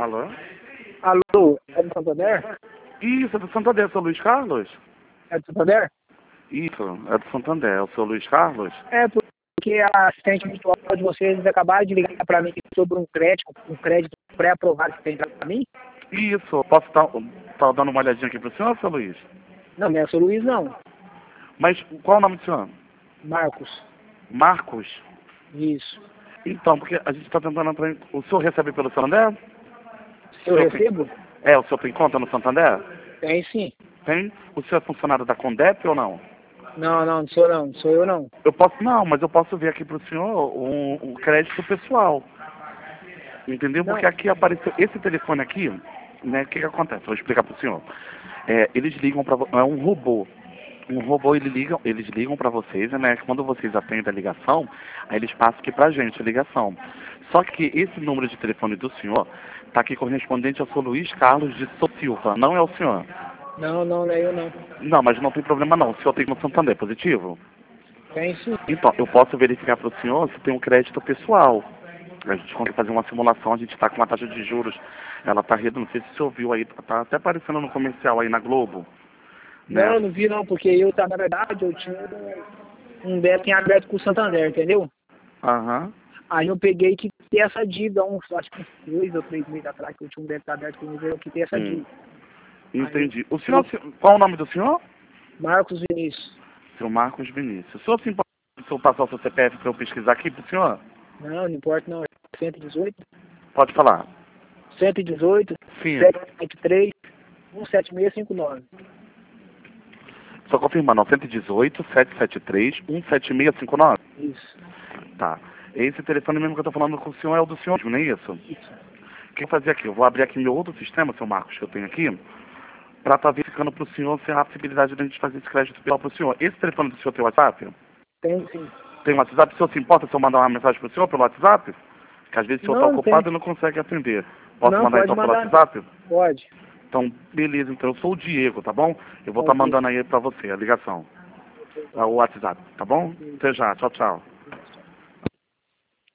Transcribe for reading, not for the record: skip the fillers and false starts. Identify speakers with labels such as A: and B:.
A: Alô?
B: Alô, é do Santander?
A: Isso, é do Santander, seu Luiz Carlos?
B: É do Santander?
A: Isso, é do Santander, é o seu Luiz Carlos?
B: É porque a assistente virtual de vocês acabaram de ligar para mim sobre um crédito pré-aprovado que tem para mim.
A: Isso, posso estar dando uma olhadinha aqui pro senhor, seu Luiz?
B: Não, não é o seu Luiz, não.
A: Mas qual é o nome do senhor?
B: Marcos.
A: Marcos?
B: Isso.
A: Então, porque a gente está tentando entrar em... O senhor recebe pelo Santander?
B: Eu recebo?
A: O senhor tem conta no Santander?
B: Tem sim.
A: Tem? O senhor é funcionário da Condep ou não?
B: Não, não sou não. Não sou eu não.
A: Eu posso, não, mas eu posso ver aqui pro senhor um crédito pessoal. Entendeu?
B: Não.
A: Porque aqui apareceu esse telefone aqui, né? O que acontece? Vou explicar pro senhor. Eles ligam para é um robô. Um robô, eles ligam para vocês, né? Quando vocês atendem a ligação, aí eles passam aqui pra gente a ligação. Só que esse número de telefone do senhor tá aqui correspondente ao seu Luiz Carlos de Souza Silva, não é o senhor?
B: Não, não, não é eu não.
A: Não, mas não tem problema não. O senhor tem no Santander, positivo?
B: Tem sim.
A: Então, eu posso verificar para o senhor se tem um crédito pessoal. A gente consegue fazer uma simulação, a gente está com uma taxa de juros, ela está redonda, não sei se você ouviu aí, tá até aparecendo no comercial aí na Globo. Né?
B: Não, não vi não, porque na verdade, eu tinha um débito em aberto com o Santander, entendeu?
A: Aham.
B: Aí eu peguei que ter essa dívida, acho que uns 2 ou 3 meses atrás, que eu tinha um débito aberto com eles, eu quitei essa dívida.
A: Entendi. O senhor, qual é o nome do senhor?
B: Marcos Vinícius.
A: Seu Marcos Vinícius. O senhor se importa se eu passar o seu CPF para eu pesquisar aqui para o senhor?
B: Não, não importa não. 118,
A: Pode falar.
B: 118,
A: Sim.
B: 773, 17659.
A: Só confirmando, 118 773 17659.
B: Isso.
A: Tá. Esse telefone mesmo que eu tô falando com o senhor é o do senhor, não é isso?
B: Isso.
A: O que eu vou fazer aqui? Eu vou abrir aqui meu outro sistema, seu Marcos, que eu tenho aqui, para estar verificando para o senhor se há a possibilidade de a gente fazer esse crédito pessoal para o senhor. Esse telefone do senhor tem WhatsApp?
B: Tem sim.
A: Tem WhatsApp? O senhor se importa se eu mandar uma mensagem para o senhor pelo WhatsApp? Que às vezes o senhor está ocupado e não consegue atender. Posso
B: Não,
A: mandar
B: pode
A: então pelo
B: mandar.
A: WhatsApp?
B: Pode.
A: Então, beleza. Então, eu sou o Diego, tá bom? Eu vou estar mandando aí para você a ligação. O WhatsApp, tá bom? Até já. Tchau, tchau.